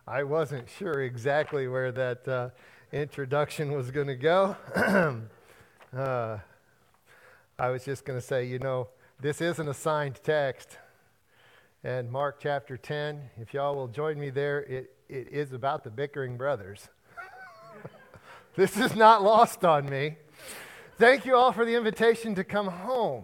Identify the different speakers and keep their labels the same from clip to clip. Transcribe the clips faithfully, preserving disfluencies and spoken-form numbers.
Speaker 1: I wasn't sure exactly where that uh, introduction was going to go. uh, I was just going to say, you know, this is an assigned text. And Mark chapter ten, if y'all will join me there, it, it is about the bickering brothers. This is not lost on me. Thank you all for the invitation to come home.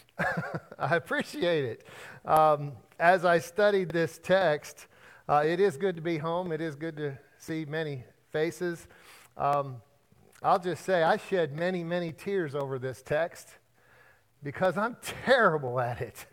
Speaker 1: I appreciate it. Um, as I studied this text, uh, it is good to be home. It is good to see many faces. Um, I'll just say I shed many, many tears over this text because I'm terrible at it.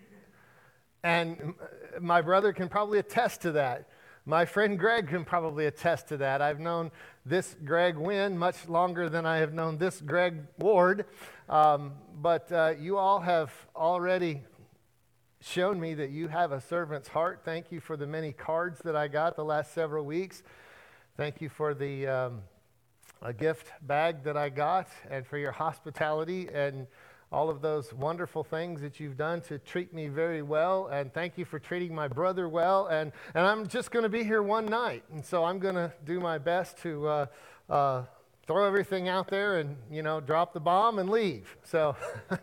Speaker 1: And my brother can probably attest to that. My friend Greg can probably attest to that. I've known this Greg Wynn much longer than I have known this Greg Ward. Um, but uh, you all have already shown me that you have a servant's heart. Thank you for the many cards that I got the last several weeks. Thank you for the um, a gift bag that I got and for your hospitality and all of those wonderful things that you've done to treat me very well. And thank you for treating my brother well. And, and I'm just going to be here one night. And so I'm going to do my best to uh, uh, throw everything out there and, you know, drop the bomb and leave. So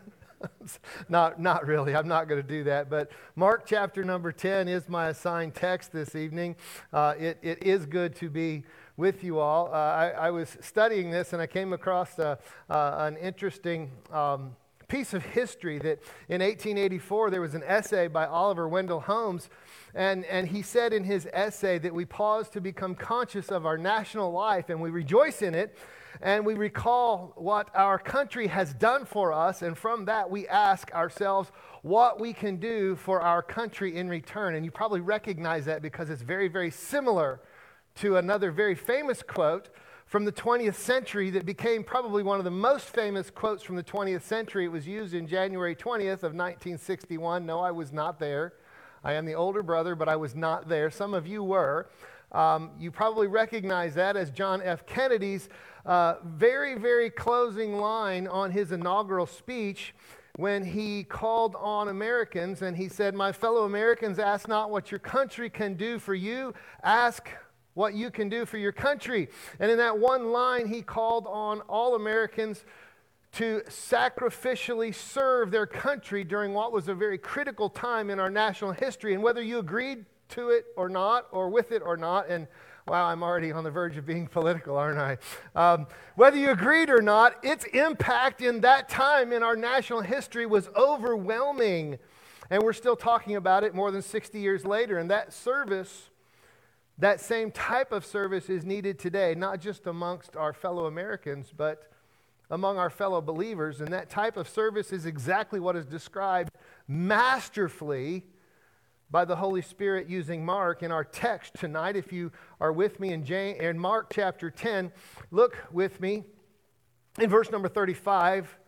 Speaker 1: not, not really. I'm not going to do that. But Mark chapter number ten is my assigned text this evening. Uh, it, it is good to be with you all. Uh, I, I was studying this and I came across a, uh, an interesting um, piece of history that in eighteen eighty-four there was an essay by Oliver Wendell Holmes, and, and he said in his essay that we pause to become conscious of our national life and we rejoice in it and we recall what our country has done for us, and from that we ask ourselves what we can do for our country in return. And you probably recognize that because it's very, very similar to another very famous quote from the twentieth century that became probably one of the most famous quotes from the twentieth century. It was used in January twentieth of nineteen sixty-one. No, I was not there. I am the older brother, but I was not there. Some of you were. Um, you probably recognize that as John F. Kennedy's uh, very, very closing line on his inaugural speech when he called on Americans and he said, "My fellow Americans, ask not what your country can do for you, ask what you can do for your country." And in that one line, he called on all Americans to sacrificially serve their country during what was a very critical time in our national history. And whether you agreed to it or not, or with it or not, and wow, I'm already on the verge of being political, aren't I? Um, whether you agreed or not, its impact in that time in our national history was overwhelming. And we're still talking about it more than sixty years later. And that service, that same type of service is needed today, not just amongst our fellow Americans, but among our fellow believers. And that type of service is exactly what is described masterfully by the Holy Spirit using Mark in our text tonight. If you are with me in, James, in Mark chapter ten, look with me in verse number thirty-five.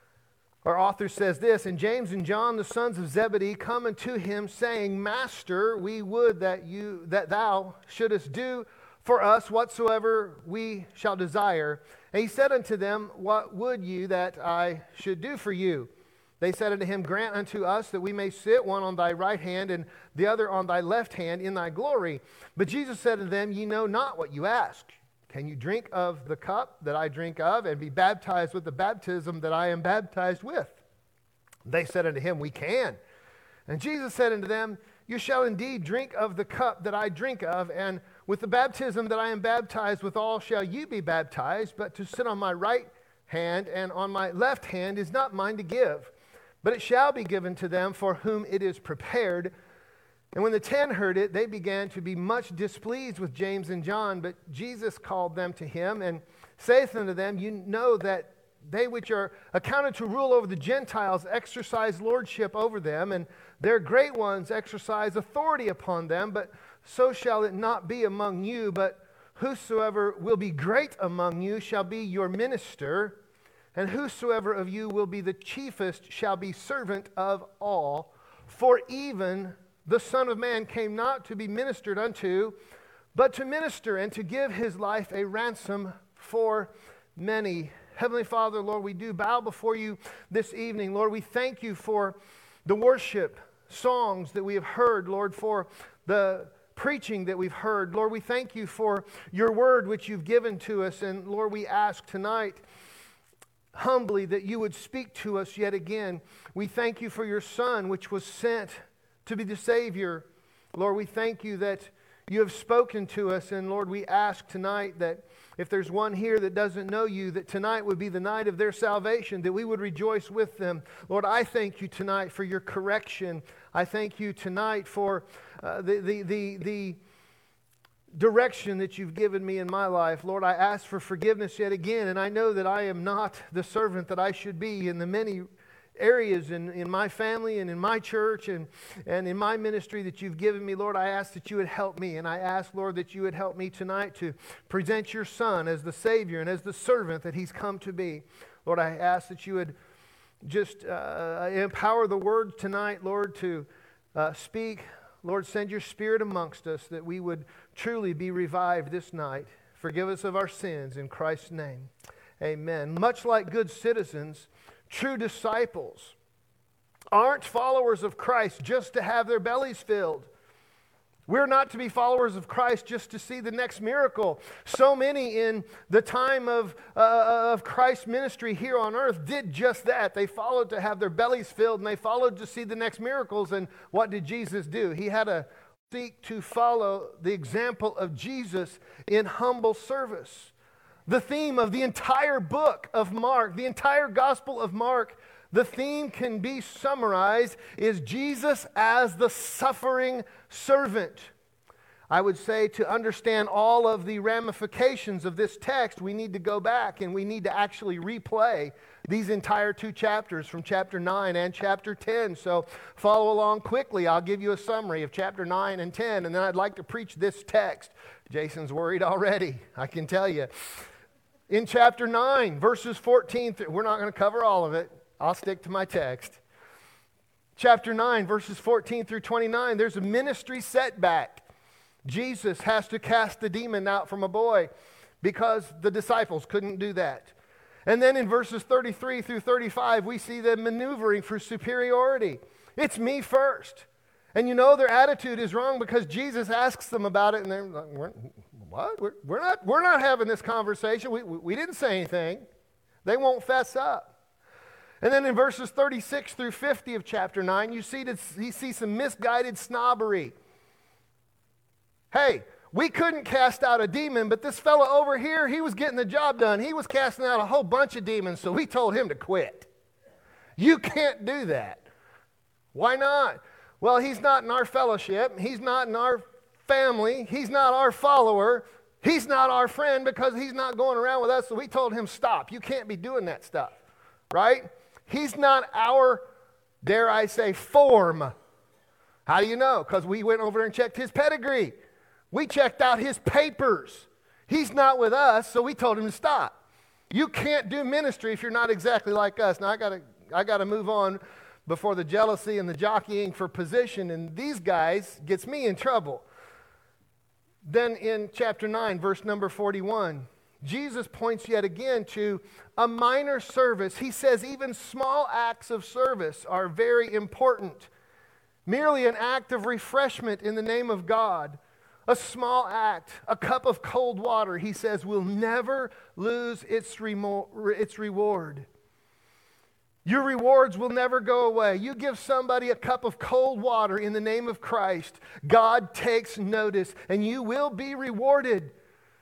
Speaker 1: Our author says this, "And James and John, the sons of Zebedee, come unto him, saying, Master, we would that you that thou shouldest do for us whatsoever we shall desire. And he said unto them, What would you that I should do for you? They said unto him, Grant unto us that we may sit one on thy right hand and the other on thy left hand in thy glory. But Jesus said unto them, Ye know not what you ask. Can you drink of the cup that I drink of, and be baptized with the baptism that I am baptized with? They said unto him, We can. And Jesus said unto them, You shall indeed drink of the cup that I drink of, and with the baptism that I am baptized withal shall you be baptized. But to sit on my right hand and on my left hand is not mine to give, but it shall be given to them for whom it is prepared. And when the ten heard it, they began to be much displeased with James and John. But Jesus called them to him and saith unto them, You know that they which are accounted to rule over the Gentiles exercise lordship over them, and their great ones exercise authority upon them. But so shall it not be among you, but whosoever will be great among you shall be your minister. And whosoever of you will be the chiefest shall be servant of all. For even the Son of Man came not to be ministered unto, but to minister and to give his life a ransom for many." Heavenly Father, Lord, we do bow before you this evening. Lord, we thank you for the worship songs that we have heard, Lord, for the preaching that we've heard. Lord, we thank you for your word which you've given to us. And Lord, we ask tonight humbly that you would speak to us yet again. We thank you for your Son, which was sent to be the Savior. Lord, we thank you that you have spoken to us. And Lord, we ask tonight that if there's one here that doesn't know you, that tonight would be the night of their salvation, that we would rejoice with them. Lord, I thank you tonight for your correction. I thank you tonight for uh, the, the, the, the direction that you've given me in my life. Lord, I ask for forgiveness yet again, and I know that I am not the servant that I should be in the many areas in, in my family and in my church and, and in my ministry that you've given me. Lord, I ask that you would help me, and I ask, Lord, that you would help me tonight to present your Son as the Savior and as the servant that he's come to be. Lord, I ask that you would just uh, empower the word tonight, Lord, to uh, speak. Lord, send your Spirit amongst us that we would truly be revived this night. Forgive us of our sins in Christ's name. Amen. Much like good citizens, true disciples aren't followers of Christ just to have their bellies filled. We're not to be followers of Christ just to see the next miracle. So many in the time of, uh, of Christ's ministry here on earth did just that. They followed to have their bellies filled, and they followed to see the next miracles. And what did Jesus do? He had to seek to follow the example of Jesus in humble service. The theme of the entire book of Mark, the entire Gospel of Mark, the theme can be summarized is Jesus as the suffering servant. I would say to understand all of the ramifications of this text, we need to go back and we need to actually replay these entire two chapters from chapter nine and chapter ten. So follow along quickly. I'll give you a summary of chapter nine and ten, and then I'd like to preach this text. Jason's worried already, I can tell you. In chapter nine, verses fourteen, through, we're not going to cover all of it. I'll stick to my text. Chapter nine, verses fourteen through twenty-nine, there's a ministry setback. Jesus has to cast the demon out from a boy because the disciples couldn't do that. And then in verses thirty-three through thirty-five, we see them maneuvering for superiority. It's me first. And you know their attitude is wrong because Jesus asks them about it, and they're like, we're, what? We're, we're, not, we're not having this conversation. We, we, we didn't say anything. They won't fess up. And then in verses thirty-six through fifty of chapter nine, you see, this, you see some misguided snobbery. Hey, we couldn't cast out a demon, but this fellow over here, he was getting the job done. He was casting out a whole bunch of demons, so we told him to quit. You can't do that. Why not? Well, he's not in our fellowship. He's not in our family. He's not our follower. He's not our friend because he's not going around with us, so we told him, stop. You can't be doing that stuff, right? He's not our, dare I say, form. How do you know? Because we went over and checked his pedigree. We checked out his papers. He's not with us, so we told him to stop. You can't do ministry if you're not exactly like us. Now, I got to I got to move on before the jealousy and the jockeying for position, and these guys gets me in trouble. Then in chapter nine, verse number forty-one, Jesus points yet again to a minor service. He says even small acts of service are very important. Merely an act of refreshment in the name of God, a small act, a cup of cold water, he says, will never lose its, remo- its reward. Your rewards will never go away. You give somebody a cup of cold water in the name of Christ, God takes notice, and you will be rewarded.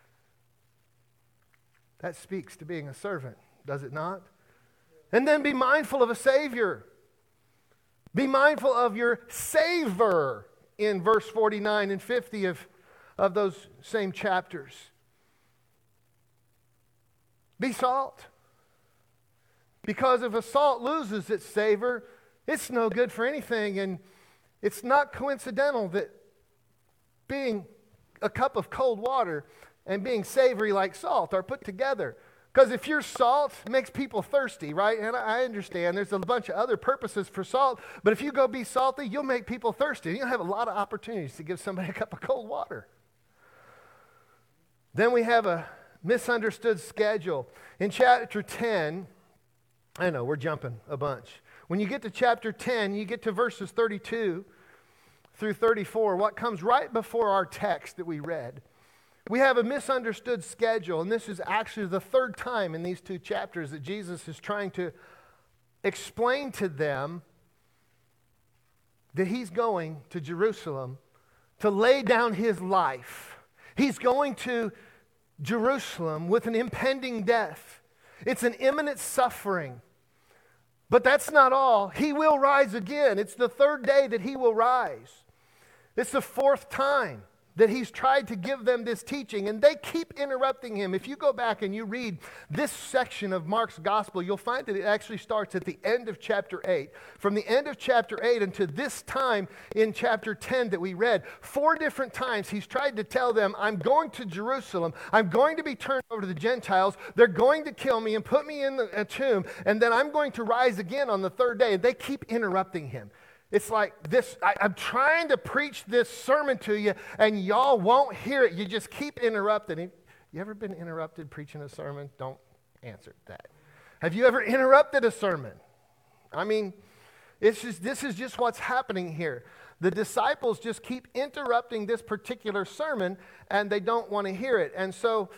Speaker 1: That speaks to being a servant, does it not? And then be mindful of a Savior. Be mindful of your Savior in verse forty-nine and fifty of, of those same chapters. Be salt. Because if a salt loses its savor, it's no good for anything. And it's not coincidental that being a cup of cold water and being savory like salt are put together. Because if you're salt, it makes people thirsty, right? And I understand there's a bunch of other purposes for salt, but if you go be salty, you'll make people thirsty. You'll have a lot of opportunities to give somebody a cup of cold water. Then we have a misunderstood schedule. In chapter ten, I know we're jumping a bunch. When you get to chapter ten, you get to verses thirty-two through thirty-four, what comes right before our text that we read, we have a misunderstood schedule, and this is actually the third time in these two chapters that Jesus is trying to explain to them that he's going to Jerusalem to lay down his life. He's going to Jerusalem with an impending death. It's an imminent suffering. But that's not all. He will rise again. It's the third day that he will rise. It's the fourth time that he's tried to give them this teaching, and they keep interrupting him. If you go back and you read this section of Mark's gospel, you'll find that it actually starts at the end of chapter eight. From the end of chapter eight until this time in chapter ten that we read, four different times he's tried to tell them, I'm going to Jerusalem, I'm going to be turned over to the Gentiles, they're going to kill me and put me in the, a tomb, and then I'm going to rise again on the third day. And they keep interrupting him. It's like this, I, I'm trying to preach this sermon to you, and y'all won't hear it. You just keep interrupting. You ever been interrupted preaching a sermon? Don't answer that. Have you ever interrupted a sermon? I mean, it's just this is just what's happening here. The disciples just keep interrupting this particular sermon, and they don't want to hear it. And so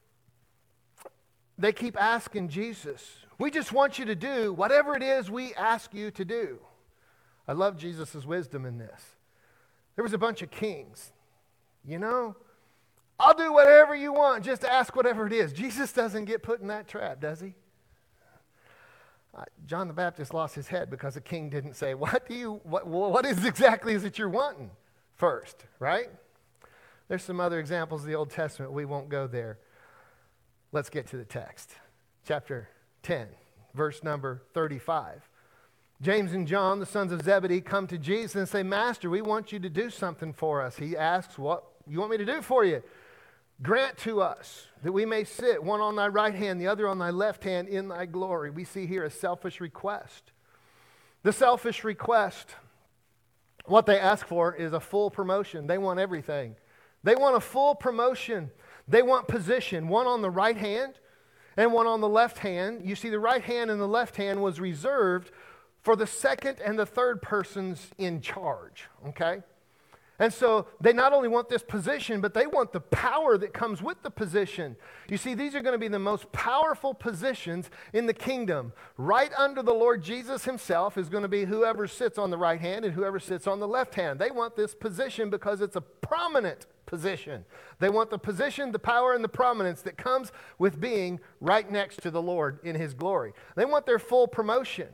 Speaker 1: they keep asking Jesus, we just want you to do whatever it is we ask you to do. I love Jesus' wisdom in this. There was a bunch of kings. You know, I'll do whatever you want, just ask whatever it is. Jesus doesn't get put in that trap, does he? Uh, John the Baptist lost his head because a king didn't say, what do you, what, what is exactly is it you're wanting first, right? There's some other examples of the Old Testament. We won't go there. Let's get to the text. Chapter ten, verse number thirty-five. James and John, the sons of Zebedee, come to Jesus and say, Master, we want you to do something for us. He asks, what you want me to do for you? Grant to us that we may sit, one on thy right hand, the other on thy left hand, in thy glory. We see here a selfish request. The selfish request, what they ask for is a full promotion. They want everything. They want a full promotion. They want position, one on the right hand and one on the left hand. You see, the right hand and the left hand was reserved for the second and the third persons in charge, okay? And so they not only want this position, but they want the power that comes with the position. You see, these are going to be the most powerful positions in the kingdom. Right under the Lord Jesus himself is going to be whoever sits on the right hand and whoever sits on the left hand. They want this position because it's a prominent position. They want the position, the power, and the prominence that comes with being right next to the Lord in his glory. They want their full promotion.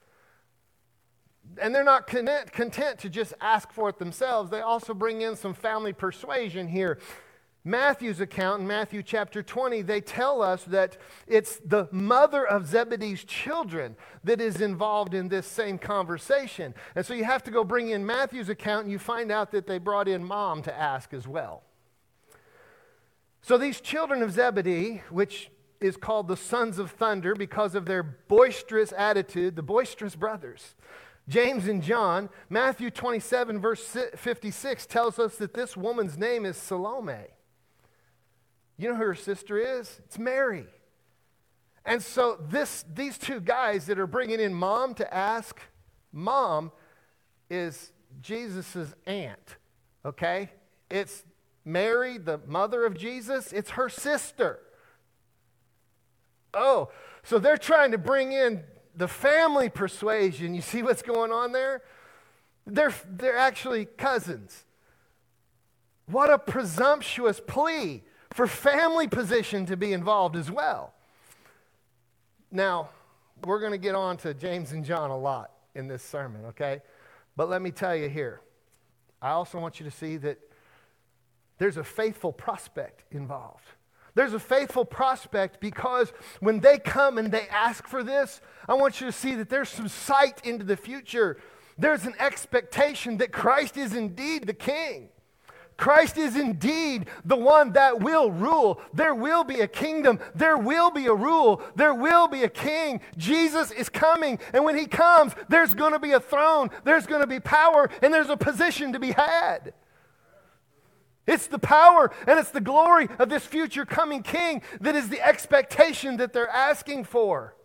Speaker 1: And they're not content, content to just ask for it themselves. They also bring in some family persuasion here. Matthew's account in Matthew chapter twenty, they tell us that it's the mother of Zebedee's children that is involved in this same conversation. And so you have to go bring in Matthew's account, and you find out that they brought in mom to ask as well. So these children of Zebedee, which is called the sons of thunder because of their boisterous attitude, the boisterous brothers, James and John, Matthew twenty-seven, verse fifty-six tells us that this woman's name is Salome. You know who her sister is? It's Mary. And so this, these two guys that are bringing in mom to ask, mom is Jesus' aunt, okay? It's Mary, the mother of Jesus. It's her sister. Oh, so they're trying to bring in the family persuasion. You see what's going on there? They're, they're actually cousins. What a presumptuous plea for family position to be involved as well. Now, we're going to get on to James and John a lot in this sermon, okay? But let me tell you here, I also want you to see that there's a faithful prospect involved. There's a faithful prospect because when they come and they ask for this, I want you to see that there's some sight into the future. There's an expectation that Christ is indeed the King. Christ is indeed the one that will rule. There will be a kingdom. There will be a rule. There will be a king. Jesus is coming. And when he comes, there's going to be a throne. There's going to be power. And there's a position to be had. It's the power and it's the glory of this future coming king that is the expectation that they're asking for.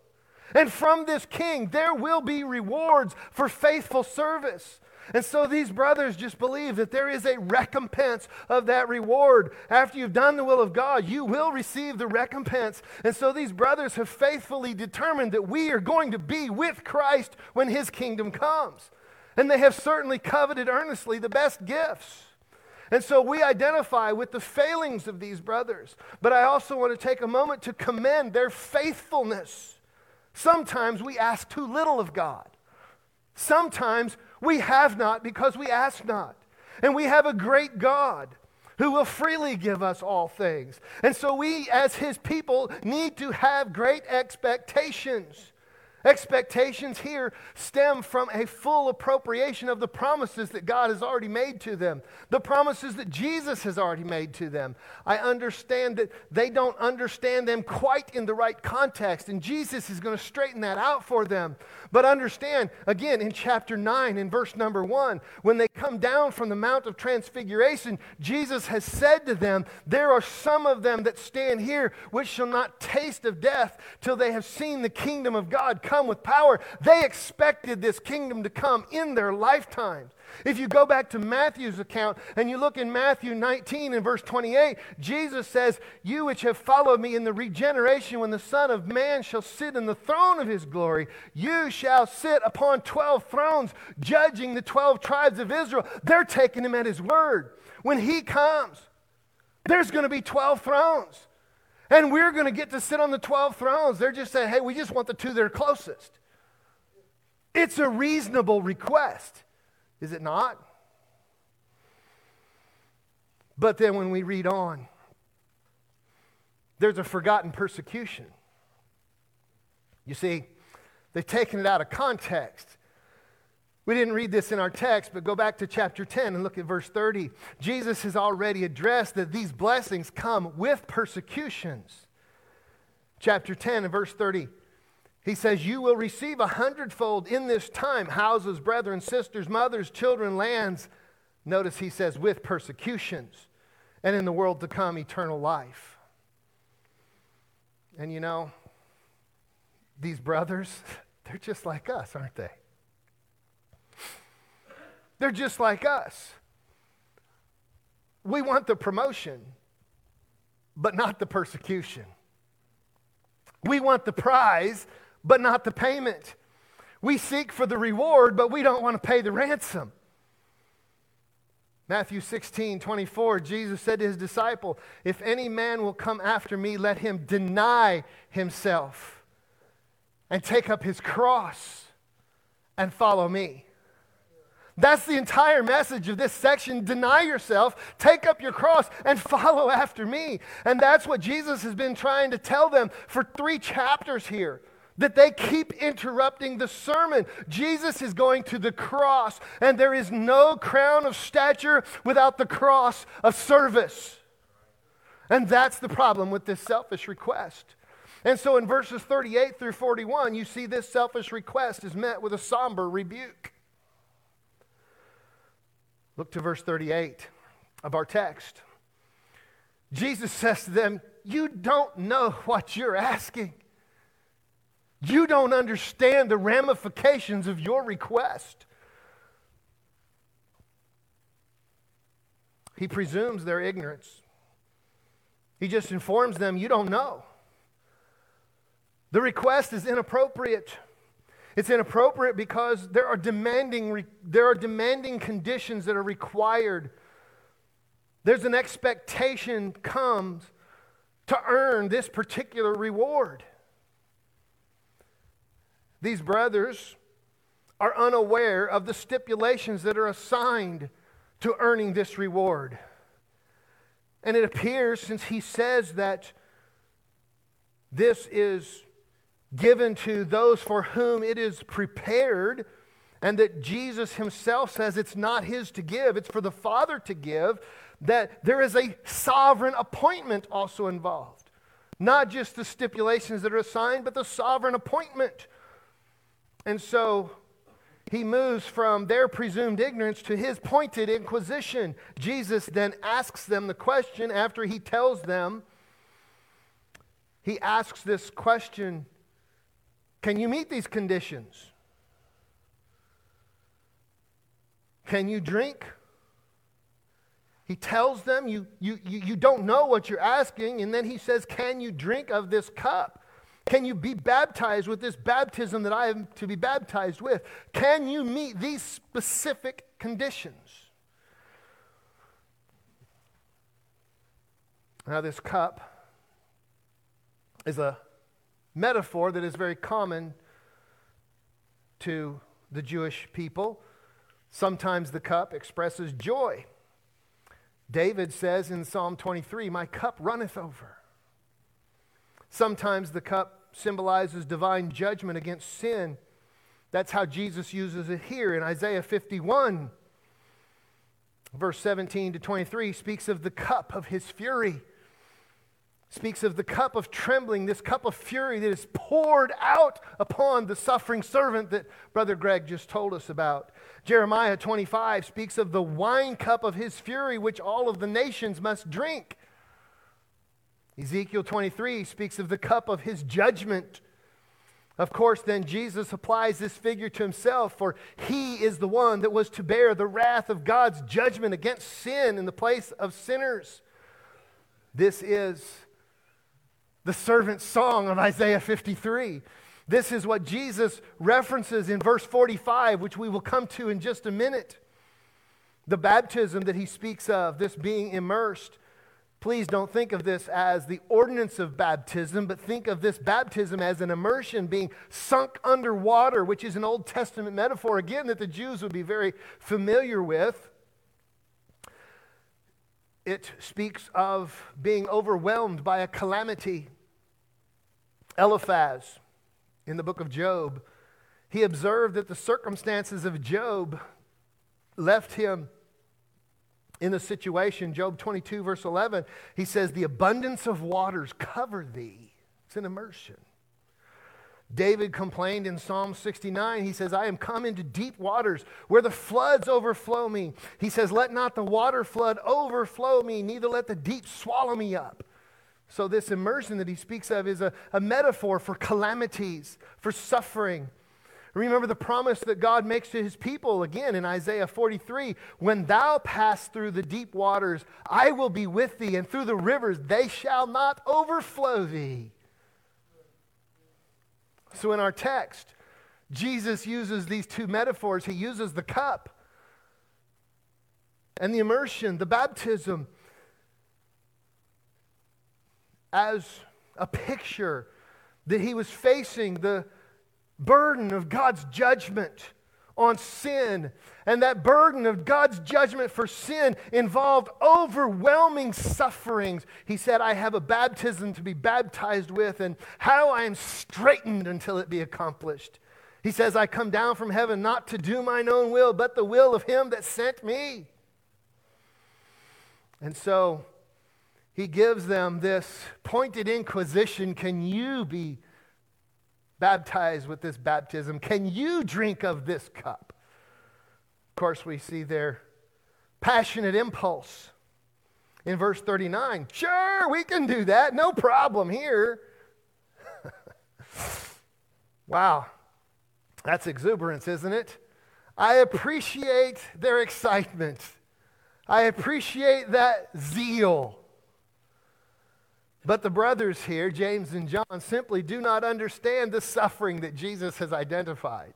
Speaker 1: And from this king, there will be rewards for faithful service. And so these brothers just believe that there is a recompense of that reward. After you've done the will of God, you will receive the recompense. And so these brothers have faithfully determined that we are going to be with Christ when his kingdom comes. And they have certainly coveted earnestly the best gifts. And so we identify with the failings of these brothers. But I also want to take a moment to commend their faithfulness. Sometimes we ask too little of God. Sometimes we have not because we ask not. And we have a great God who will freely give us all things. And so we, as his people, need to have great expectations. Expectations here stem from a full appropriation of the promises that God has already made to them, the promises that Jesus has already made to them. I understand that they don't understand them quite in the right context, and Jesus is going to straighten that out for them. But understand, again, in chapter nine, in verse number one, when they come down from the Mount of Transfiguration, Jesus has said to them, there are some of them that stand here which shall not taste of death till they have seen the kingdom of God come with power. They expected this kingdom to come in their lifetimes. If you go back to Matthew's account and you look in Matthew nineteen and verse twenty-eight, Jesus says, you which have followed me in the regeneration when the Son of Man shall sit in the throne of his glory, you shall sit upon twelve thrones, judging the twelve tribes of Israel. They're taking him at his word. When he comes, there's going to be twelve thrones. And we're going to get to sit on the twelve thrones. They're just saying, hey, we just want the two that are closest. It's a reasonable request, is it not? But then when we read on, there's a forgotten persecution. You see, they've taken it out of context. We didn't read this in our text, but go back to chapter ten and look at verse thirty. Jesus has already addressed that these blessings come with persecutions. Chapter ten and verse thirty, he says, you will receive a hundredfold in this time, houses, brethren, sisters, mothers, children, lands. Notice he says, with persecutions, and in the world to come, eternal life. And you know, these brothers, they're just like us, aren't they? They're just like us. We want the promotion, but not the persecution. We want the prize, but not the payment. We seek for the reward, but we don't want to pay the ransom. Matthew sixteen twenty-four, Jesus said to his disciple, if any man will come after me, let him deny himself and take up his cross and follow me. That's the entire message of this section. Deny yourself, take up your cross, and follow after me. And that's what Jesus has been trying to tell them for three chapters here, that they keep interrupting the sermon. Jesus is going to the cross, and there is no crown of stature without the cross of service. And that's the problem with this selfish request. And so in verses thirty-eight through forty-one, you see this selfish request is met with a somber rebuke. Look to verse thirty-eight of our text. Jesus says to them, you don't know what you're asking. You don't understand the ramifications of your request. He presumes their ignorance. He just informs them, you don't know. The request is inappropriate. It's inappropriate because there are demanding, there are demanding conditions that are required. There's an expectation comes to earn this particular reward. These brothers are unaware of the stipulations that are assigned to earning this reward. And it appears, since he says that this is given to those for whom it is prepared, and that Jesus himself says it's not his to give, it's for the Father to give, that there is a sovereign appointment also involved. Not just the stipulations that are assigned, but the sovereign appointment. And so he moves from their presumed ignorance to his pointed inquisition. Jesus then asks them the question after he tells them, he asks this question, Can you meet these conditions? Can you drink? He tells them, you, you, you, you don't know what you're asking, and then he says, can you drink of this cup? Can you be baptized with this baptism that I am to be baptized with? Can you meet these specific conditions? Now, this cup is a metaphor that is very common to the Jewish people. Sometimes the cup expresses joy. David says in Psalm twenty-three, my cup runneth over. Sometimes the cup symbolizes divine judgment against sin. That's how Jesus uses it here in Isaiah fifty-one. Verse seventeen to twenty-three speaks of the cup of his fury. Speaks of the cup of trembling, this cup of fury that is poured out upon the suffering servant that Brother Greg just told us about. Jeremiah twenty-five speaks of the wine cup of his fury, which all of the nations must drink. Ezekiel twenty-three speaks of the cup of his judgment. Of course, then Jesus applies this figure to himself, for he is the one that was to bear the wrath of God's judgment against sin in the place of sinners. This is the servant's song of Isaiah fifty-three. This is what Jesus references in verse forty-five, which we will come to in just a minute. The baptism that he speaks of, this being immersed. Please don't think of this as the ordinance of baptism, but think of this baptism as an immersion, being sunk under water, which is an Old Testament metaphor, again, that the Jews would be very familiar with. It speaks of being overwhelmed by a calamity. Eliphaz, in the book of Job, he observed that the circumstances of Job left him in the situation. Job twenty-two, verse eleven, he says, the abundance of waters cover thee. It's an immersion. David complained in Psalm sixty-nine. He says, I am come into deep waters where the floods overflow me. He says, let not the water flood overflow me, neither let the deep swallow me up. So this immersion that he speaks of is a, a metaphor for calamities, for suffering. Remember the promise that God makes to his people, again in Isaiah forty-three, when thou pass through the deep waters, I will be with thee, and through the rivers they shall not overflow thee. So in our text, Jesus uses these two metaphors. He uses the cup and the immersion, the baptism, as a picture that he was facing the burden of God's judgment on sin. And that burden of God's judgment for sin involved overwhelming sufferings. He said, I have a baptism to be baptized with, and how I am straitened until it be accomplished. He says, I come down from heaven not to do mine own will, but the will of him that sent me. And so he gives them this pointed inquisition. Can you be baptized with this baptism? Can you drink of this cup? Of course, we see their passionate impulse in verse thirty-nine. Sure, we can do that. No problem here. Wow. That's exuberance, isn't it? I appreciate their excitement. I appreciate that zeal. But the brothers here, James and John, simply do not understand the suffering that Jesus has identified.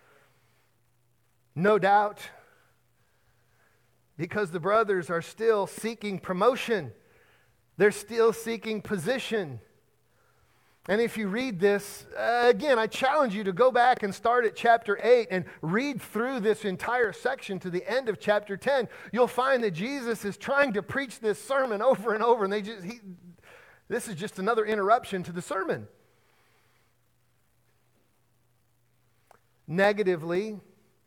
Speaker 1: No doubt, because the brothers are still seeking promotion. They're still seeking position. And if you read this, uh, again, I challenge you to go back and start at chapter eight and read through this entire section to the end of chapter ten. You'll find that Jesus is trying to preach this sermon over and over, and they just... He, This is just another interruption to the sermon. Negatively,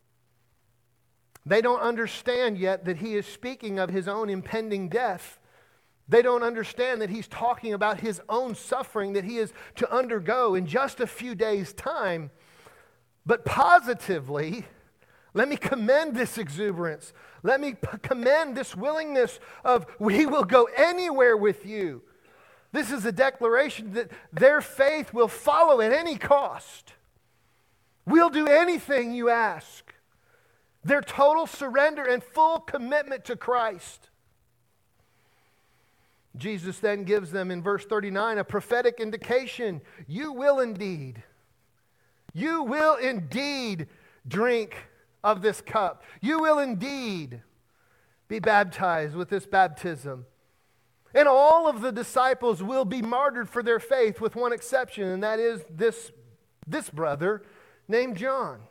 Speaker 1: they don't understand yet that he is speaking of his own impending death. They don't understand that he's talking about his own suffering that he is to undergo in just a few days' time. But positively, let me commend this exuberance. Let me p- commend this willingness of, we will go anywhere with you. This is a declaration that their faith will follow at any cost. We'll do anything you ask. Their total surrender and full commitment to Christ. Jesus then gives them in verse thirty-nine a prophetic indication. You will indeed, you will indeed drink of this cup. You will indeed be baptized with this baptism. And all of the disciples will be martyred for their faith with one exception, and that is this, this brother named John.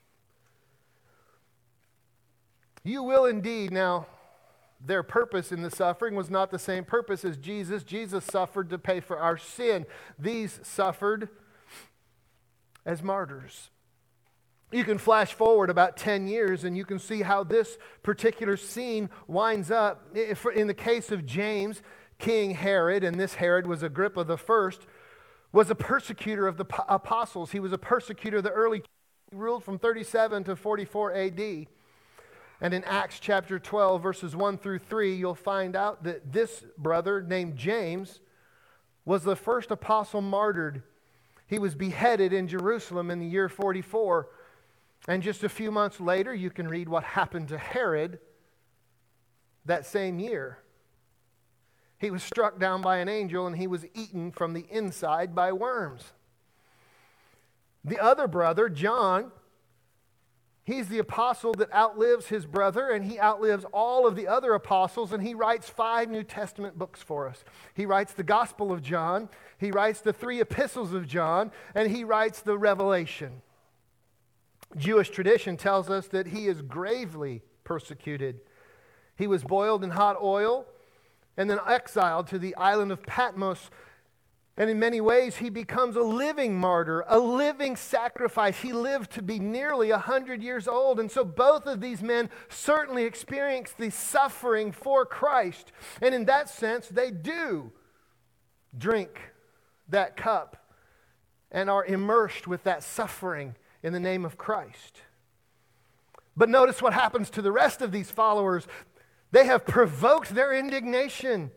Speaker 1: You will indeed. Now, their purpose in the suffering was not the same purpose as Jesus. Jesus suffered to pay for our sin. These suffered as martyrs. You can flash forward about ten years and you can see how this particular scene winds up. In the case of James, King Herod, and this Herod was Agrippa the First, was a persecutor of the apostles. He was a persecutor of the early. He ruled from thirty-seven to forty-four A D. And in Acts chapter twelve, verses one through three, you'll find out that this brother named James was the first apostle martyred. He was beheaded in Jerusalem in the year forty-four. And just a few months later, you can read what happened to Herod that same year. He was struck down by an angel and he was eaten from the inside by worms. The other brother, John, he's the apostle that outlives his brother, and he outlives all of the other apostles, and he writes five New Testament books for us. He writes the Gospel of John, he writes the three epistles of John, and he writes the Revelation. Jewish tradition tells us that he is gravely persecuted. He was boiled in hot oil and then exiled to the island of Patmos. And in many ways, he becomes a living martyr, a living sacrifice. He lived to be nearly one hundred years old. And so both of these men certainly experienced the suffering for Christ. And in that sense, they do drink that cup and are immersed with that suffering in the name of Christ. But notice what happens to the rest of these followers. They have provoked their indignation.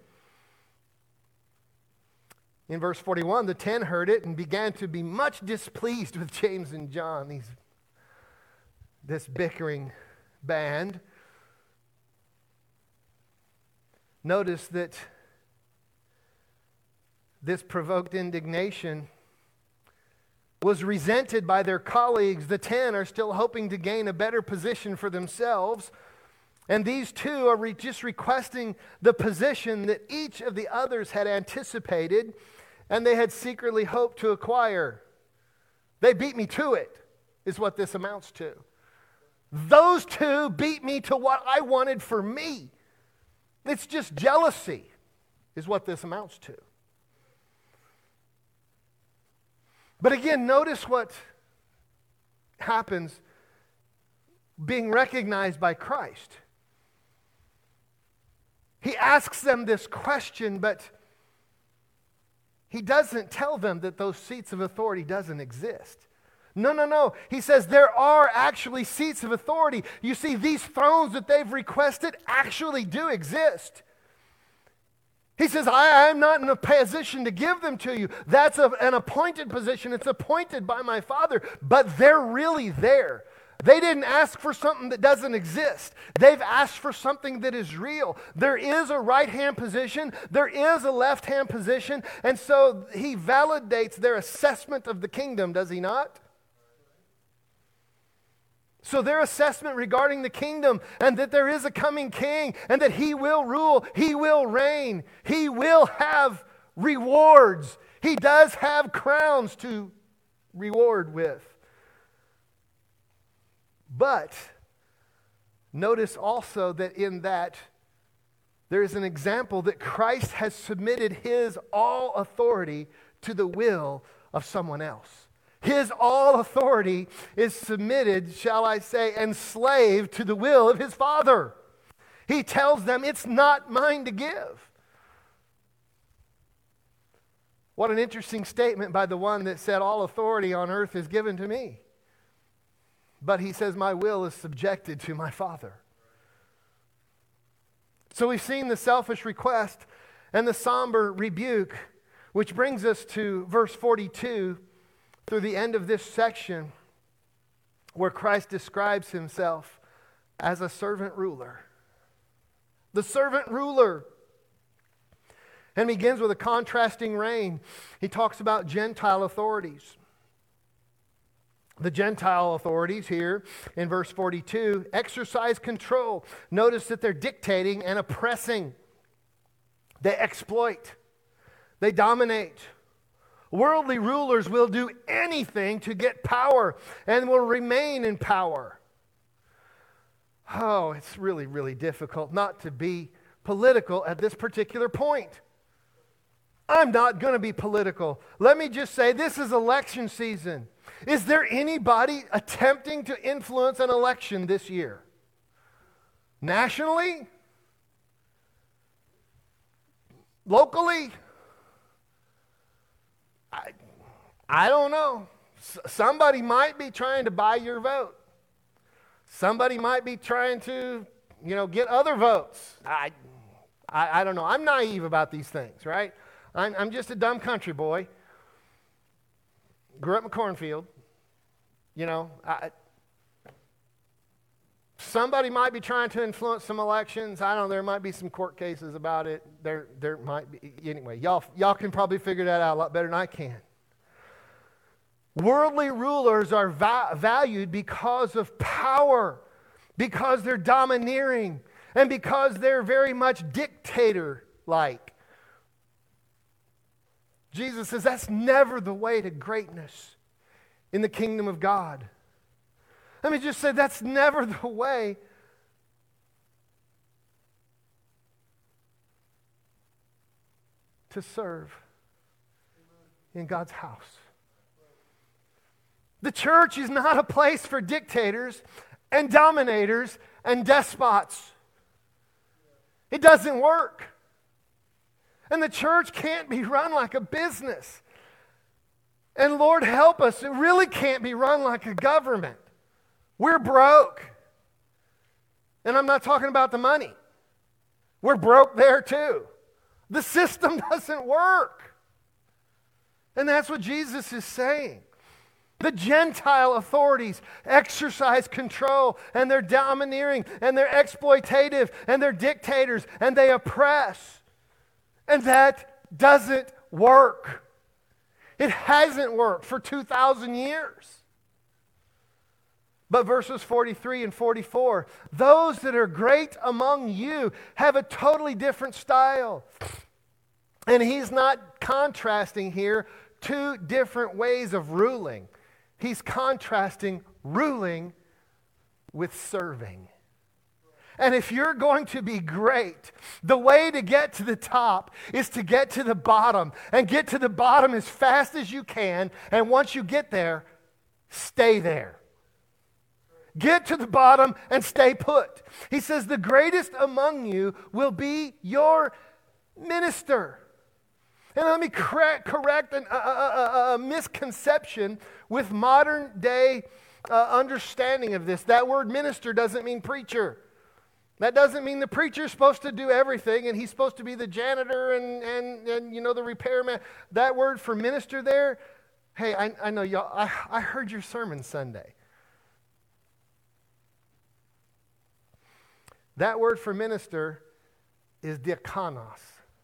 Speaker 1: In verse forty-one, the ten heard it and began to be much displeased with James and John, these, this bickering band. Notice that this provoked indignation was resented by their colleagues. The ten are still hoping to gain a better position for themselves. And these two are re- just requesting the position that each of the others had anticipated and they had secretly hoped to acquire. They beat me to it, is what this amounts to. Those two beat me to what I wanted for me. It's just jealousy, is what this amounts to. But again, notice what happens being recognized by Christ. He asks them this question, but he doesn't tell them that those seats of authority doesn't exist. No, no, no. He says there are actually seats of authority. You see, these thrones that they've requested actually do exist. He says, I am not in a position to give them to you. That's a, an appointed position. It's appointed by my Father, but they're really there. They didn't ask for something that doesn't exist. They've asked for something that is real. There is a right-hand position. There is a left-hand position. And so he validates their assessment of the kingdom, does he not? So their assessment regarding the kingdom and that there is a coming king and that he will rule, he will reign, he will have rewards. He does have crowns to reward with. But notice also that in that there is an example that Christ has submitted his all authority to the will of someone else. His all authority is submitted, shall I say, enslaved to the will of his Father. He tells them, it's not mine to give. What an interesting statement by the one that said, all authority on earth is given to me. But he says, my will is subjected to my Father. So we've seen the selfish request and the somber rebuke, which brings us to verse forty-two. Through the end of this section, where Christ describes himself as a servant ruler. The servant ruler. And begins with a contrasting reign. He talks about Gentile authorities. The Gentile authorities here in verse forty-two exercise control. Notice that they're dictating and oppressing. They exploit. They dominate. Worldly rulers will do anything to get power and will remain in power. Oh, it's really, really difficult not to be political at this particular point. I'm not going to be political. Let me just say, this is election season. Is there anybody attempting to influence an election this year? Nationally? Locally? I, I don't know. S- somebody might be trying to buy your vote. Somebody might be trying to, you know, get other votes. I, I, I don't know. I'm naive about these things, right? I'm, I'm just a dumb country boy. Grew up in a cornfield. You know, I, somebody might be trying to influence some elections. I don't know. There might be some court cases about it. There, there might be. Anyway, y'all, y'all can probably figure that out a lot better than I can. Worldly rulers are va- valued because of power, because they're domineering, and because they're very much dictator-like. Jesus says that's never the way to greatness in the kingdom of God. Let me just say that's never the way to serve in God's house. The church is not a place for dictators and dominators and despots. It doesn't work. And the church can't be run like a business. And Lord help us, it really can't be run like a government. We're broke. And I'm not talking about the money. We're broke there too. The system doesn't work. And that's what Jesus is saying. The Gentile authorities exercise control, and they're domineering, and they're exploitative, and they're dictators, and they oppress. And that doesn't work. It hasn't worked for two thousand years. But verses forty-three and forty-four, those that are great among you have a totally different style. And he's not contrasting here two different ways of ruling. He's contrasting ruling with serving. And if you're going to be great, the way to get to the top is to get to the bottom. And get to the bottom as fast as you can. And once you get there, stay there. Get to the bottom and stay put. He says, the greatest among you will be your minister. And let me correct, correct an, a, a, a misconception with modern day uh, understanding of this. That word minister doesn't mean preacher. That doesn't mean the preacher's supposed to do everything and he's supposed to be the janitor and, and, and you know, the repairman. That word for minister there, hey, I, I know y'all, I, I heard your sermon Sunday. That word for minister is diakonos.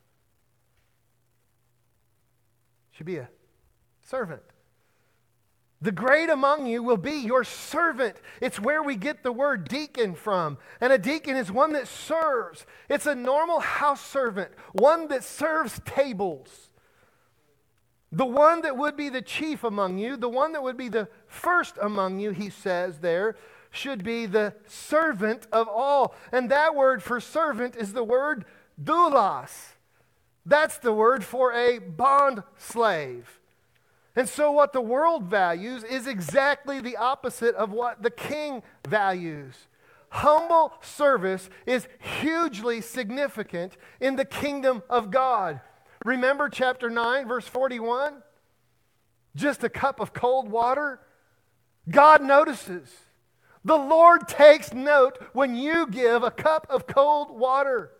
Speaker 1: Should be a servant. The great among you will be your servant. It's where we get the word deacon from. And a deacon is one that serves. It's a normal house servant, one that serves tables. The one that would be the chief among you, the one that would be the first among you, he says there, should be the servant of all. And that word for servant is the word doulos. That's the word for a bond slave. And so what the world values is exactly the opposite of what the king values. Humble service is hugely significant in the kingdom of God. Remember chapter nine, verse forty-one? Just a cup of cold water? God notices. The Lord takes note when you give a cup of cold water.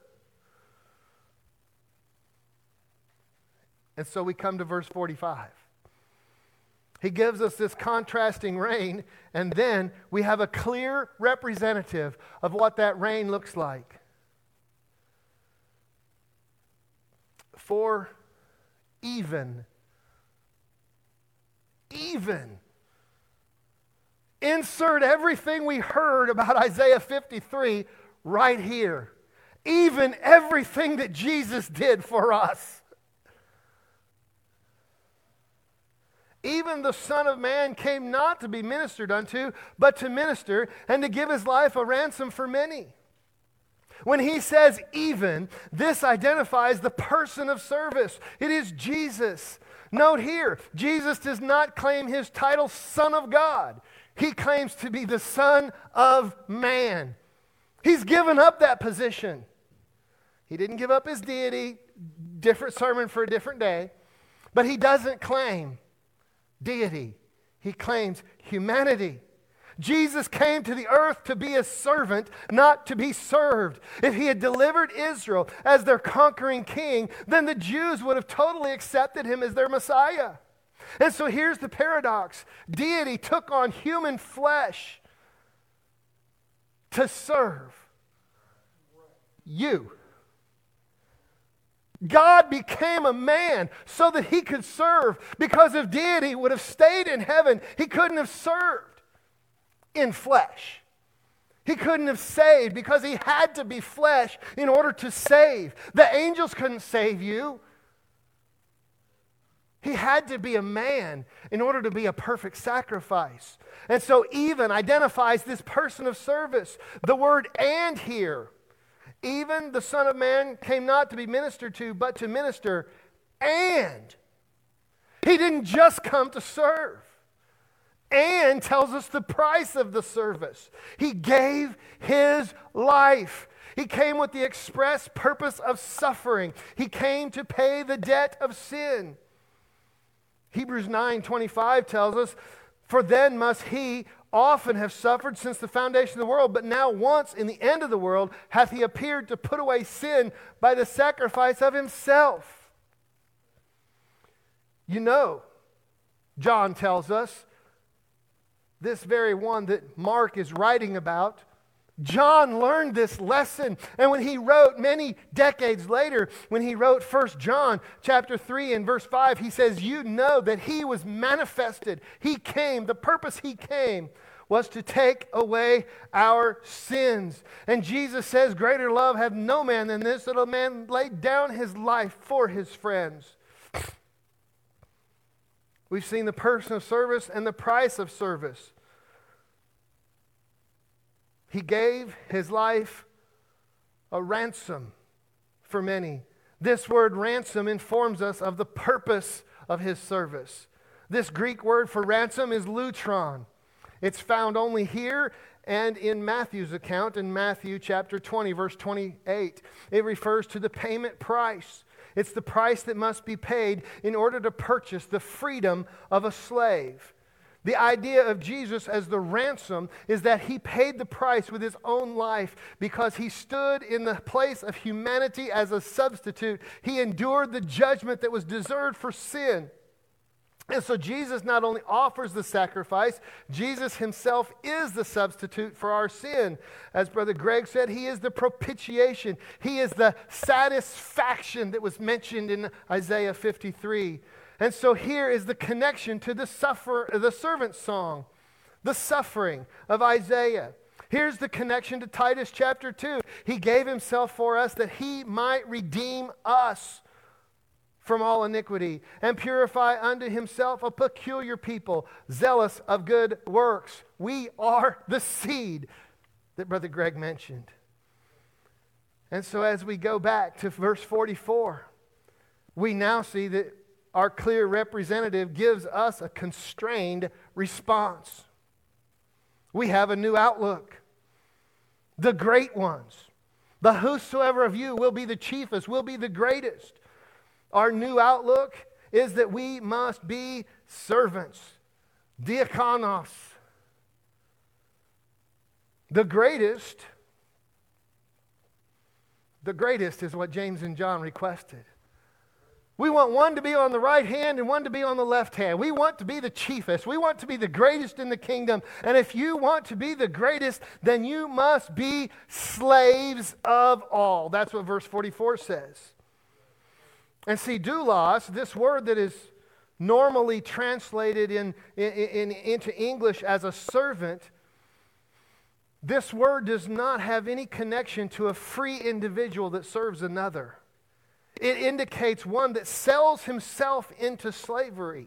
Speaker 1: And so we come to verse forty-five. He gives us this contrasting reign, and then we have a clear representative of what that reign looks like. For even, even, insert everything we heard about Isaiah fifty-three right here. Even everything that Jesus did for us. Even the Son of Man came not to be ministered unto, but to minister and to give his life a ransom for many. When he says even, this identifies the person of service. It is Jesus. Note here, Jesus does not claim his title Son of God. He claims to be the Son of Man. He's given up that position. He didn't give up his deity, different sermon for a different day, but he doesn't claim deity. He claims humanity. Jesus came to the earth to be a servant, not to be served. If he had delivered Israel as their conquering king, then the Jews would have totally accepted him as their Messiah. And so here's the paradox. Deity took on human flesh to serve you. God became a man so that he could serve, because if deity would have stayed in heaven, he couldn't have served in flesh. He couldn't have saved because he had to be flesh in order to save. The angels couldn't save you. He had to be a man in order to be a perfect sacrifice. And so even identifies this person of service. The word and here, even the Son of Man came not to be ministered to, but to minister. And he didn't just come to serve. And tells us the price of the service. He gave his life. He came with the express purpose of suffering. He came to pay the debt of sin. Hebrews nine twenty-five tells us, for then must he often have suffered since the foundation of the world, but now once in the end of the world hath he appeared to put away sin by the sacrifice of himself. You know, John tells us, this very one that Mark is writing about, John learned this lesson. And when he wrote many decades later, when he wrote First John chapter three and verse five, he says, you know that he was manifested. He came. The purpose he came was to take away our sins. And Jesus says, greater love hath no man than this, that a man laid down his life for his friends. We've seen the person of service and the price of service. He gave his life a ransom for many. This word ransom informs us of the purpose of his service. This Greek word for ransom is lutron. It's found only here and in Matthew's account in Matthew chapter twenty, verse twenty-eight. It refers to the payment price. It's the price that must be paid in order to purchase the freedom of a slave. The idea of Jesus as the ransom is that he paid the price with his own life because he stood in the place of humanity as a substitute. He endured the judgment that was deserved for sin. And so Jesus not only offers the sacrifice, Jesus himself is the substitute for our sin. As Brother Greg said, he is the propitiation. He is the satisfaction that was mentioned in Isaiah fifty-three. And so here is the connection to the suffer, the servant song, the suffering of Isaiah. Here's the connection to Titus chapter two. He gave himself for us that he might redeem us from all iniquity and purify unto himself a peculiar people, zealous of good works. We are the seed that Brother Greg mentioned. And so as we go back to verse forty-four, we now see that our clear representative gives us a constrained response. We have a new outlook. The great ones, the whosoever of you will be the chiefest, will be the greatest. Our new outlook is that we must be servants, diakonos. The greatest, the greatest is what James and John requested. We want one to be on the right hand and one to be on the left hand. We want to be the chiefest. We want to be the greatest in the kingdom. And if you want to be the greatest, then you must be slaves of all. That's what verse forty-four says. And see, doulos, this word that is normally translated in, in, in, into English as a servant, this word does not have any connection to a free individual that serves another. It indicates one that sells himself into slavery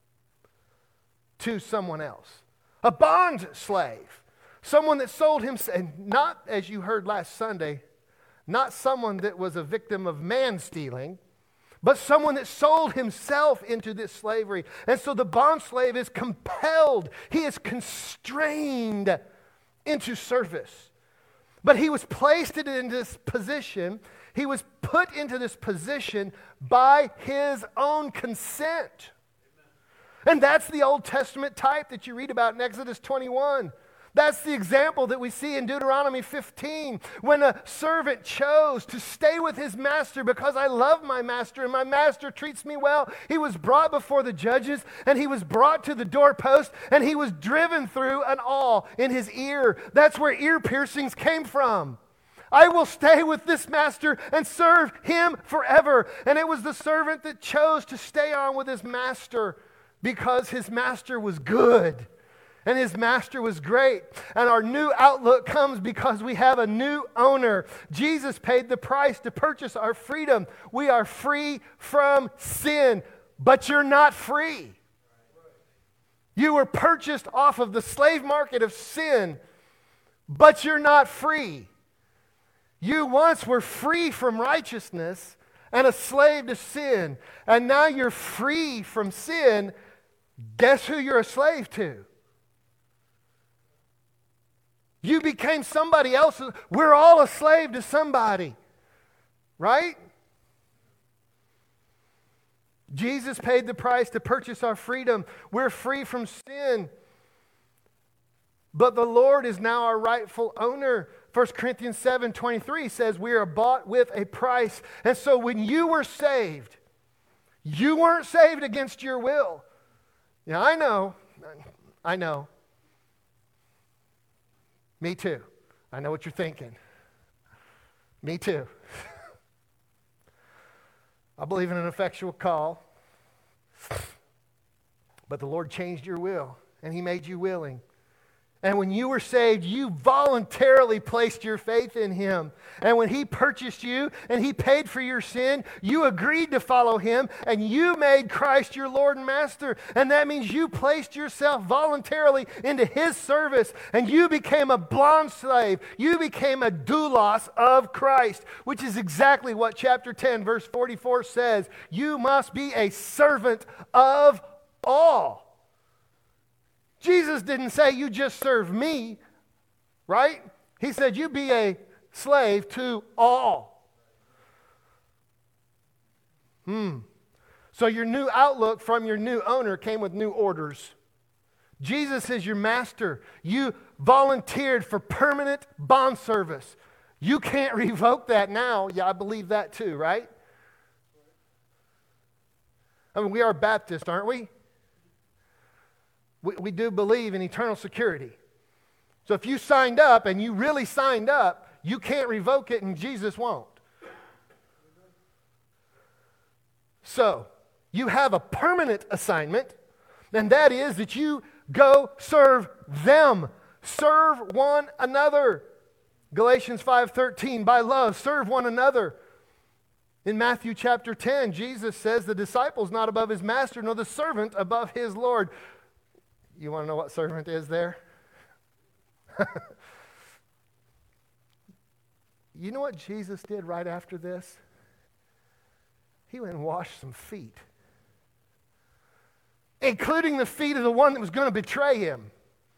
Speaker 1: to someone else. A bond slave. Someone that sold himself, and not, as you heard last Sunday, not someone that was a victim of man stealing, but someone that sold himself into this slavery. And so the bond slave is compelled, he is constrained into service. But he was placed in this position, he was put into this position by his own consent. And that's the Old Testament type that you read about in Exodus twenty-one. That's the example that we see in Deuteronomy fifteen, when a servant chose to stay with his master because I love my master and my master treats me well. He was brought before the judges and he was brought to the doorpost and he was driven through an awl in his ear. That's where ear piercings came from. I will stay with this master and serve him forever. And it was the servant that chose to stay on with his master because his master was good. And his master was great. And our new outlook comes because we have a new owner. Jesus paid the price to purchase our freedom. We are free from sin, but you're not free. You were purchased off of the slave market of sin, but you're not free. You once were free from righteousness and a slave to sin, and now you're free from sin. Guess who you're a slave to? You became somebody else. We're all a slave to somebody, right? Jesus paid the price to purchase our freedom. We're free from sin. But the Lord is now our rightful owner. First Corinthians seven twenty-three says we are bought with a price. And so when you were saved, you weren't saved against your will. Now I know, I know. Me too. I know what you're thinking. Me too. I believe in an effectual call. But the Lord changed your will, and He made you willing. And when you were saved, you voluntarily placed your faith in Him. And when He purchased you and He paid for your sin, you agreed to follow Him and you made Christ your Lord and Master. And that means you placed yourself voluntarily into His service and you became a bond slave. You became a doulos of Christ, which is exactly what chapter ten, verse forty-four says. You must be a servant of all. Jesus didn't say you just serve me, right? He said you be a slave to all. Hmm. So your new outlook from your new owner came with new orders. Jesus is your master. You volunteered for permanent bond service. You can't revoke that now. Yeah, I believe that too, right? I mean, we are Baptists, aren't we? We, we do believe in eternal security. So if you signed up and you really signed up, you can't revoke it and Jesus won't. So you have a permanent assignment, and that is that you go serve them. Serve one another. Galatians five thirteen, by love, serve one another. In Matthew chapter ten, Jesus says the disciple's not above his master, nor the servant above his Lord. You want to know what servant is there? You know what Jesus did right after this? He went and washed some feet, including the feet of the one that was going to betray him.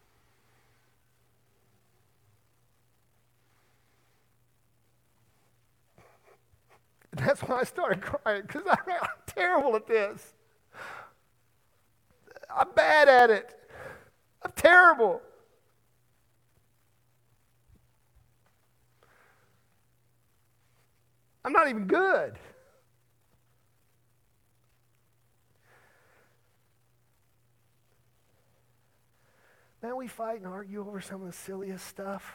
Speaker 1: That's when I started crying, because I'm terrible at this. I'm bad at it. I'm terrible. I'm not even good. Man, we fight and argue over some of the silliest stuff.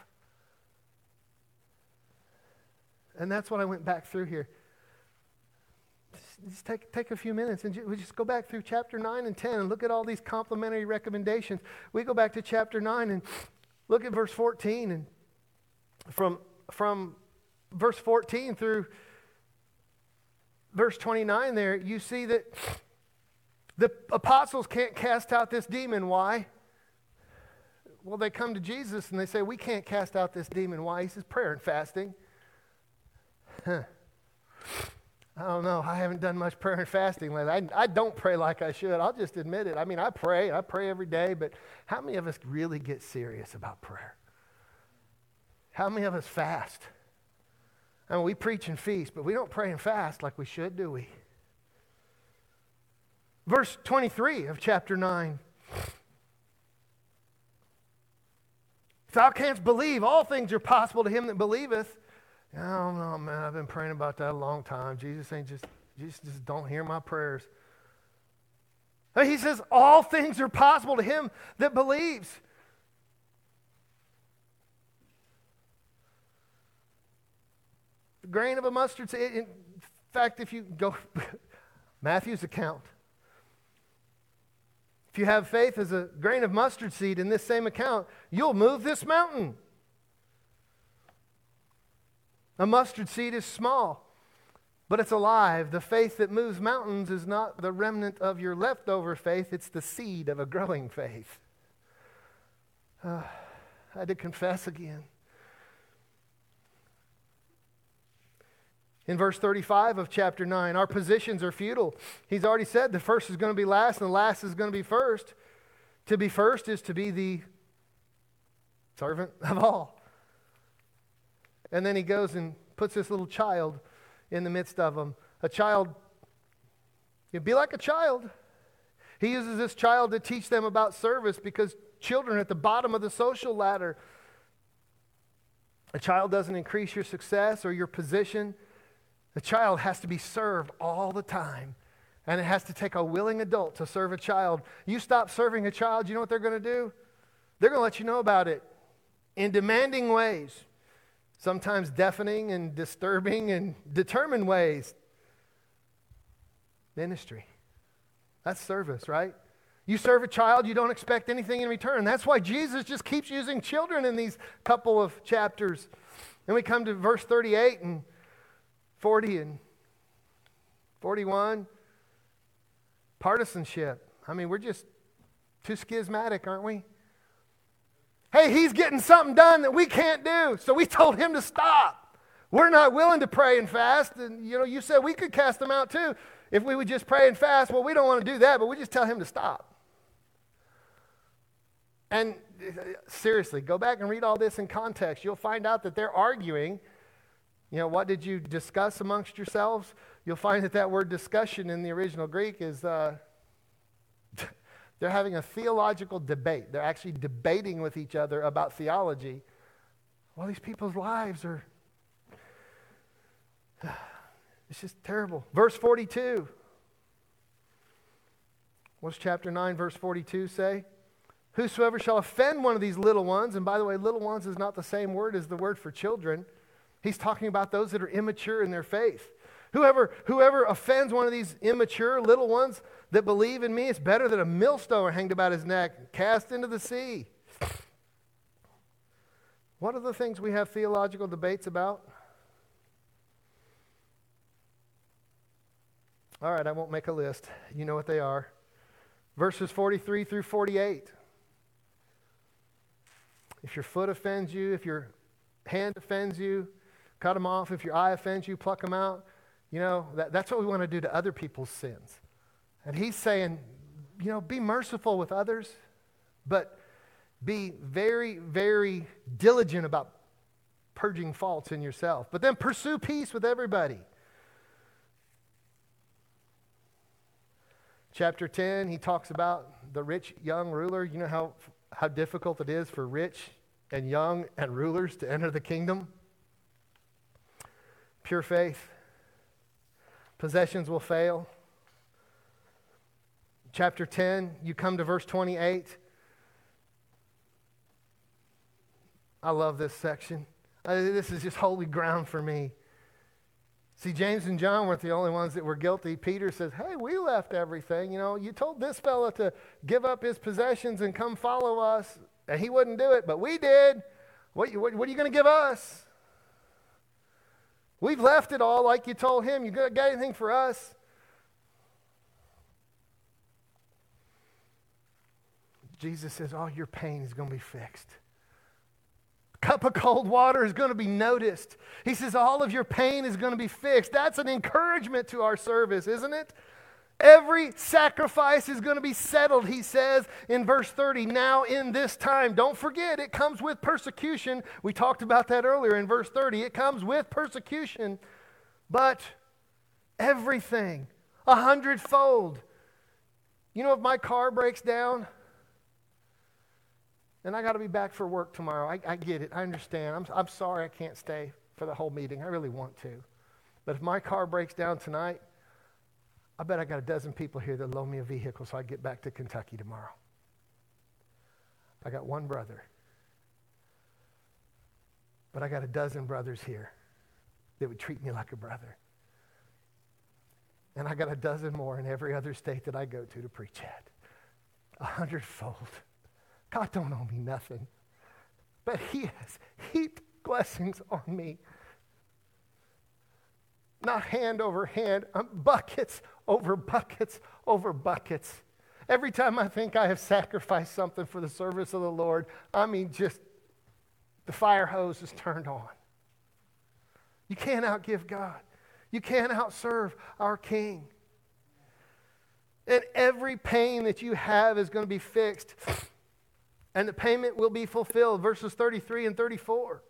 Speaker 1: And that's what I went back through here. Just, just take, take a few minutes and ju- we just go back through chapter nine and ten and look at all these complimentary recommendations. We go back to chapter nine and look at verse fourteen. And from, from verse fourteen through verse twenty-nine there, you see that the apostles can't cast out this demon. Why? Well, they come to Jesus and they say, we can't cast out this demon. Why? He says, prayer and fasting. Huh. I don't know. I haven't done much prayer and fasting lately. I, I don't pray like I should. I'll just admit it. I mean, I pray. I pray every day. But how many of us really get serious about prayer? How many of us fast? I mean, we preach and feast, but we don't pray and fast like we should, do we? Verse twenty-three of chapter nine. If thou canst believe, all things are possible to him that believeth. I don't know, man. I've been praying about that a long time. Jesus ain't just, Jesus just don't hear my prayers. He says, all things are possible to him that believes. The grain of a mustard seed. In fact, if you go, Matthew's account. If you have faith as a grain of mustard seed in this same account, you'll move this mountain. A mustard seed is small, but it's alive. The faith that moves mountains is not the remnant of your leftover faith. It's the seed of a growing faith. Uh, I had to confess again. In verse thirty-five of chapter nine, our positions are futile. He's already said the first is going to be last and the last is going to be first. To be first is to be the servant of all. And then he goes and puts this little child in the midst of them. A child, you'd be like a child. He uses this child to teach them about service because children are at the bottom of the social ladder. A child doesn't increase your success or your position. The child has to be served all the time. And it has to take a willing adult to serve a child. You stop serving a child, you know what they're going to do? They're going to let you know about it in demanding ways. Sometimes deafening and disturbing and determined ways. Ministry. That's service, right? You serve a child, you don't expect anything in return. That's why Jesus just keeps using children in these couple of chapters. Then we come to verse thirty-eight and forty and forty-one. Partisanship. I mean, we're just too schismatic, aren't we? Hey, he's getting something done that we can't do, so we told him to stop. We're not willing to pray and fast, and you know, you said we could cast them out too if we would just pray and fast. Well, we don't want to do that, but we just tell him to stop. And seriously, go back and read all this in context. You'll find out that they're arguing. You know, what did you discuss amongst yourselves? You'll find that that word discussion in the original Greek is, uh, they're having a theological debate. They're actually debating with each other about theology. Well, these people's lives are, it's just terrible. Verse forty-two. What's chapter nine, verse forty-two say? Whosoever shall offend one of these little ones, and by the way, little ones is not the same word as the word for children. He's talking about those that are immature in their faith. Whoever, whoever offends one of these immature little ones that believe in me is better than a millstone hanged about his neck, cast into the sea. What are the things we have theological debates about? All right, I won't make a list. You know what they are. Verses forty-three through forty-eight. If your foot offends you, if your hand offends you, cut them off. If your eye offends you, pluck them out. You know, that, that's what we want to do to other people's sins. And he's saying, you know, be merciful with others, but be very, very diligent about purging faults in yourself. But then pursue peace with everybody. Chapter ten, he talks about the rich young ruler. You know how, how difficult it is for rich and young and rulers to enter the kingdom? Pure faith. Possessions will fail. Chapter ten, you come to verse twenty-eight. I love this section. I, this is just holy ground for me. See, James and John weren't the only ones that were guilty. Peter says, hey, we left everything. You know, you told this fella to give up his possessions and come follow us, and he wouldn't do it, but we did. What, what, what are you going to give us? We've left it all like you told him. You got anything for us? Jesus says, all your pain is going to be fixed. A cup of cold water is going to be noticed. He says, all of your pain is going to be fixed. That's an encouragement to our service, isn't it? Every sacrifice is going to be settled, he says in verse thirty. Now in this time, don't forget, it comes with persecution. We talked about that earlier in verse thirty. It comes with persecution, but everything, a hundredfold. You know, if my car breaks down, and I got to be back for work tomorrow. I, I get it. I understand. I'm, I'm sorry I can't stay for the whole meeting. I really want to. But if my car breaks down tonight, I bet I got a dozen people here that loan me a vehicle so I get back to Kentucky tomorrow. I got one brother. But I got a dozen brothers here that would treat me like a brother. And I got a dozen more in every other state that I go to to preach at. A hundredfold. God don't owe me nothing, but he has heaped blessings on me. Not hand over hand, um, buckets over buckets over buckets. Every time I think I have sacrificed something for the service of the Lord, I mean just the fire hose is turned on. You can't outgive God. You can't outserve our King. And every pain that you have is going to be fixed. And the payment will be fulfilled. Verses thirty-three and thirty-four.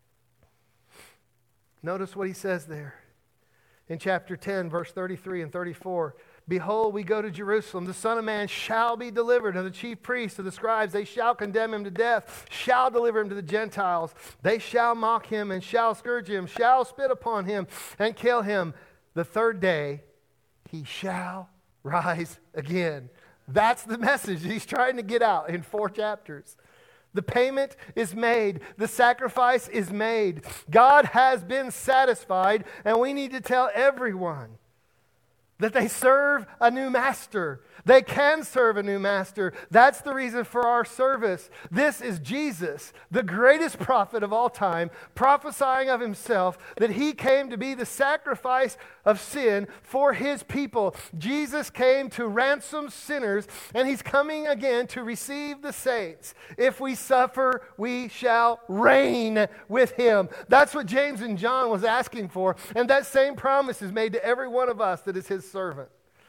Speaker 1: Notice what he says there. In chapter ten, verse thirty-three and thirty-four. Behold, we go to Jerusalem. The Son of Man shall be delivered to the chief priests, to the scribes. They shall condemn him to death, shall deliver him to the Gentiles. They shall mock him and shall scourge him, shall spit upon him and kill him. The third day he shall rise again. That's the message he's trying to get out in four chapters. The payment is made. The sacrifice is made. God has been satisfied, and we need to tell everyone that they serve a new master. They can serve a new master. That's the reason for our service. This is Jesus, the greatest prophet of all time, prophesying of himself that he came to be the sacrifice of sin for his people. Jesus came to ransom sinners, and he's coming again to receive the saints. If we suffer, we shall reign with him. That's what James and John was asking for, and that same promise is made to every one of us that is his servant.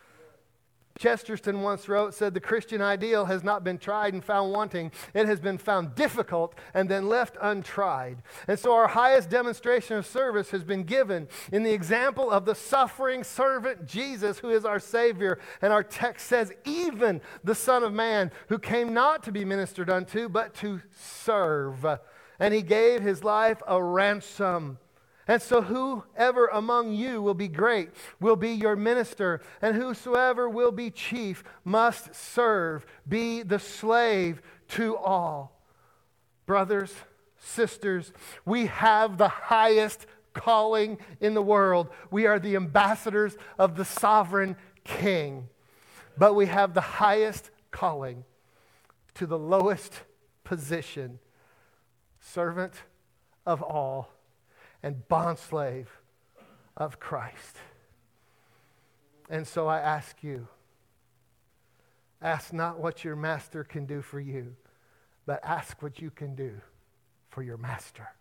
Speaker 1: Chesterton once wrote, said, the Christian ideal has not been tried and found wanting. It has been found difficult and then left untried. And so our highest demonstration of service has been given in the example of the suffering servant Jesus, who is our Savior. And our text says, even the Son of Man, who came not to be ministered unto, but to serve. And he gave his life a ransom. And so whoever among you will be great will be your minister, and whosoever will be chief must serve, be the slave to all. Brothers, sisters, we have the highest calling in the world. We are the ambassadors of the sovereign King. But we have the highest calling to the lowest position, servant of all and bondslave of Christ. And so I ask you, ask not what your master can do for you, but ask what you can do for your master.